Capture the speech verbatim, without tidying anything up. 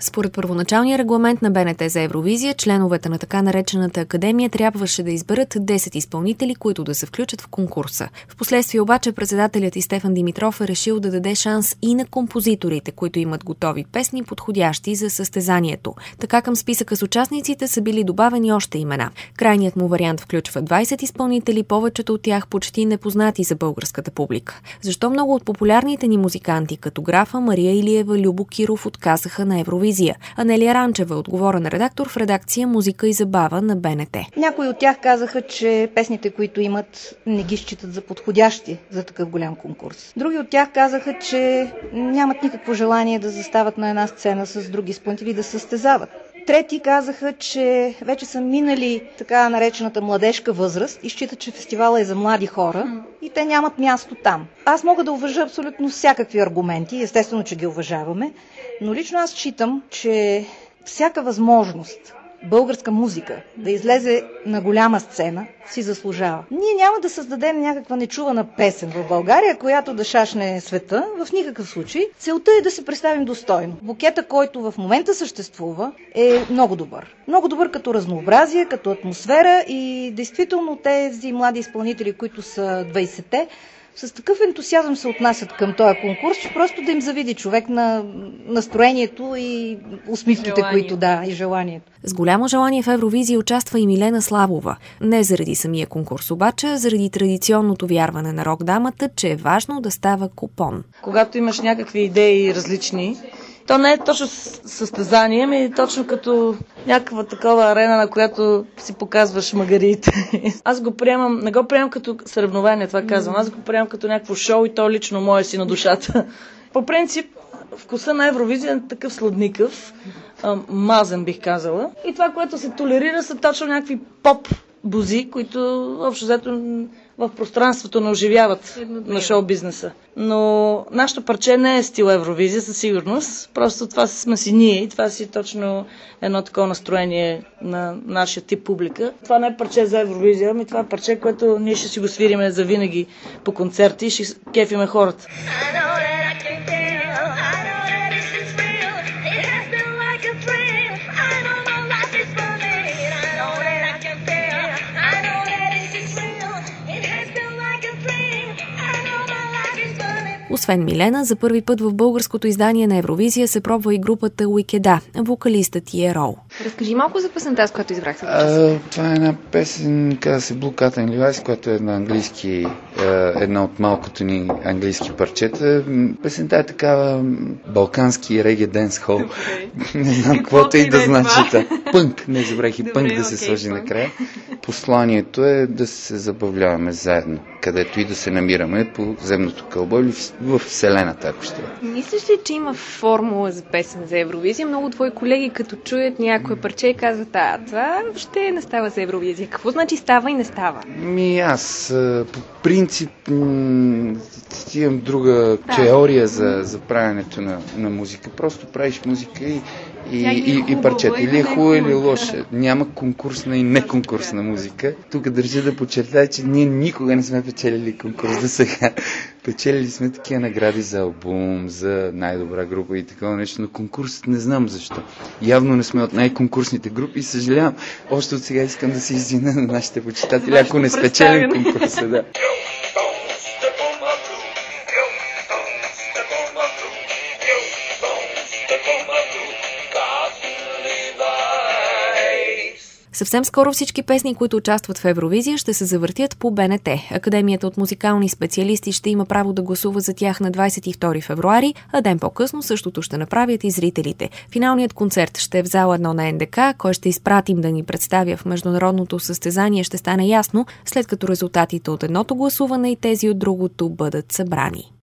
Според първоначалния регламент на Б Н Т за Евровизия, членовете на така наречената академия трябваше да изберат десет изпълнители, които да се включат в конкурса. Впоследствие обаче председателят и Стефан Димитров е решил да даде шанс и на композиторите, които имат готови песни, подходящи за състезанието. Така към списъка с участниците са били добавени още имена. Крайният му вариант включва двайсет изпълнители, повечето от тях почти непознати за българската публика. Защо много от популярните ни музиканти, като Графа, Мария Илиева, Любо Киров, отказаха на Евровизия? Анелия Ранчева, отговорен редактор в редакция "Музика и забава" на Б Н Т. Някои от тях казаха, че песните, които имат, не ги считат за подходящи за такъв голям конкурс. Други от тях казаха, че нямат никакво желание да застават на една сцена с други изпълнители и да състезават. Трети казаха, че вече са минали така наречената младежка възраст и считат, че фестивала е за млади хора и те нямат място там. Аз мога да уважа абсолютно всякакви аргументи, естествено, че ги уважаваме, но лично аз считам, че всяка възможност българска музика да излезе на голяма сцена си заслужава. Ние няма да създадем някаква нечувана песен в България, която да шашне света, в никакъв случай. Целта е да се представим достойно. Букета, който в момента съществува, е много добър. Много добър като разнообразие, като атмосфера и действително тези млади изпълнители, които са двайсетте, с такъв ентусиазъм се отнасят към този конкурс, че просто да им завиди човек на настроението и усмивките, желание. които да, и желанието. С голямо желание в Евровизия участва и Милена Славова. Не заради самия конкурс обаче, а заради традиционното вярване на рок-дамата, че е важно да става купон. Когато имаш някакви идеи различни, то не е точно състезание, ами точно като някаква такова арена, на която си показваш магариите. Аз го приемам, не го приемам като съревнование, това казвам. Аз го приемам като някакво шоу и то лично мое си на душата. По принцип, вкуса на Евровизия е такъв сладникъв, мазен бих казала. И това, което се толерира, са точно някакви поп-бузи, които общо взето в пространството не оживяват на шоу-бизнеса. Но нашето парче не е стил Евровизия със сигурност. Просто това сме си ние и това си точно едно такова настроение на нашия тип публика. Това не е парче за Евровизия, ами това е парче, което ние ще си го свириме завинаги по концерти и ще кефиме хората. Освен Милена, за първи път в българското издание на Евровизия се пробва и групата Уикеда, вокалистът и е Рол. Разкажи малко за песента, с която избрахте. А, това е една песен, казва се Blue Cotton Levi's, която е на английски, една от малкото ни английски парчета. Песента е такава балкански реге денс хол. Не знам каквото и да значи. Пънк, не забравих и пънк да се сложи накрая. Посланието е да се забавляваме заедно, където и да се намираме по земното кълбо или в Вселената, ако ще. Мислиш ли, че има формула за песен за Евровизия? Много твои колеги, като чуят някое парче, казват, а, това въобще не става за Евровизия. Какво значи става и не става? Ми аз по принцип м- имам друга да. теория за, за правенето на, на музика. Просто правиш музика и И, и, и парчета. Или е хубава, или лоша. Няма конкурсна и неконкурсна музика. Тук държа да подчертая, че ние никога не сме печелили конкурс до сега. Печелили сме такива награди за албум, за най-добра група и такова нещо, но конкурсът не знам защо. Явно не сме от най-конкурсните групи и съжалявам. Още от сега искам да се извиня на нашите почитатели, ако не спечелим конкурса. Да. Съвсем скоро всички песни, които участват в Евровизия, ще се завъртят по Б Н Т. Академията от музикални специалисти ще има право да гласува за тях на двайсет и втори февруари, а ден по-късно същото ще направят и зрителите. Финалният концерт ще е в зала едно на Н Д К, кой ще изпратим да ни представя в международното състезание ще стане ясно, след като резултатите от едното гласуване и тези от другото бъдат събрани.